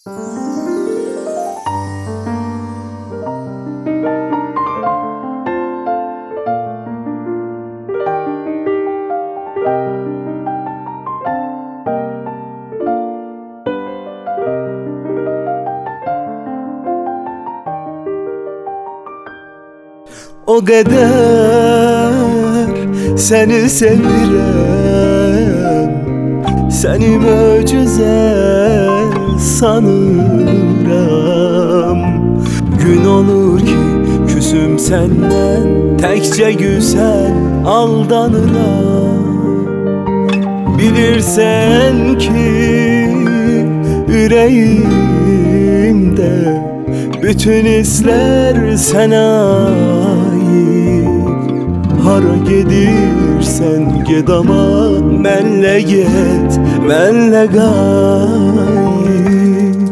O kadar seni sevirəm, seni möcüzə sanıram. Gün olur ki küsüm senden, təkcə güzel aldanıram. Bilirsən ki ürəyimdə bütün hisler sənə ait. Hara gedirsən ged ama mənlə get, mənlə qayıt.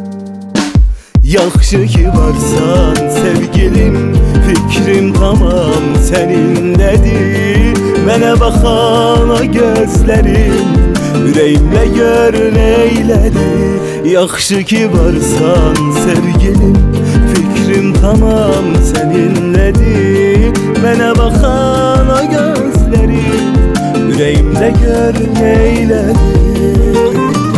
Yaxşı ki varsan sevgilim, fikrim tamam səninlədir. Mənə baxana gözlərim, ürəyimlə gör neylədir. Yaxşı ki varsan sevgilim, fikrim tamam səninlədir. Mənə baxana gözlərim, ürəyimlə gör neylədir.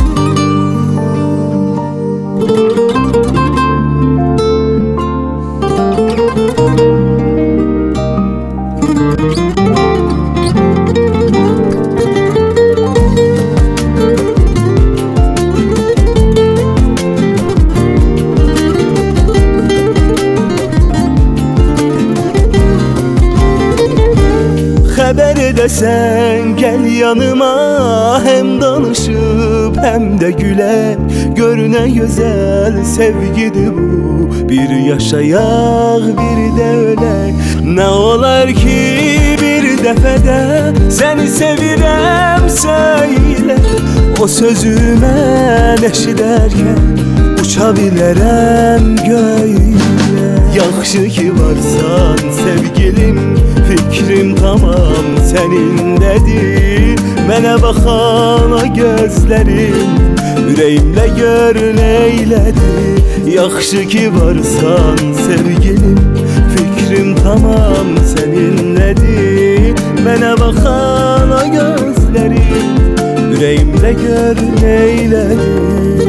Xəbər edəsən gəl yanıma, hem danışıb hem de gülər. Gör nə gözəl sevgidir bu, bir yaşayaq bir də ölək. Nə olar ki bir dəfədə səni sevirəm söylə. O sözümə eşidərkən uça bilərəm göylə. Yaxşı ki varsan sevgilim, fikrim tamam səninlədir. Mənə baxana gözlərim, ürəyimlə gör neylədir. Yaxşı ki varsan sevgilim, fikrim tamam səninlədir. Mənə baxana gözlərim, ürəyimlə gör neylədir.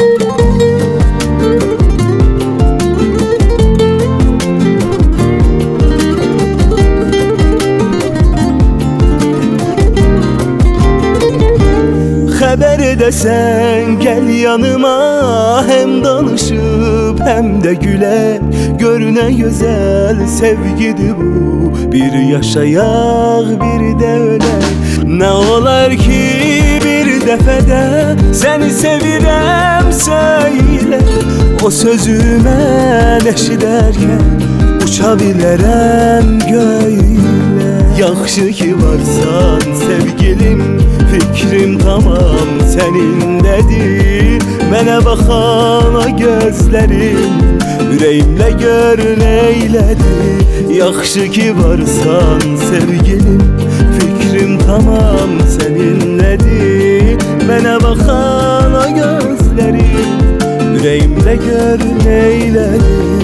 Xəbər edəsən gəl yanıma, hem danışıb hem de gülər. Gör nə gözəl sevgidir bu, bir yaşayaq bir də ölək. Nə olar ki bir dəfədə səni sevirəm söylə. O sözümə eşidərkən uça bilərəm göylə. Yaxşı ki varsan sevgilim, fikrim tamam səninlədir. Mənə baxana gözlərim, ürəyimlə gör neylədir. Yaxşı ki varsan sevgilim, fikrim tamam səninlədir. Mənə baxana gözlərim, ürəyimlə gör neylədir.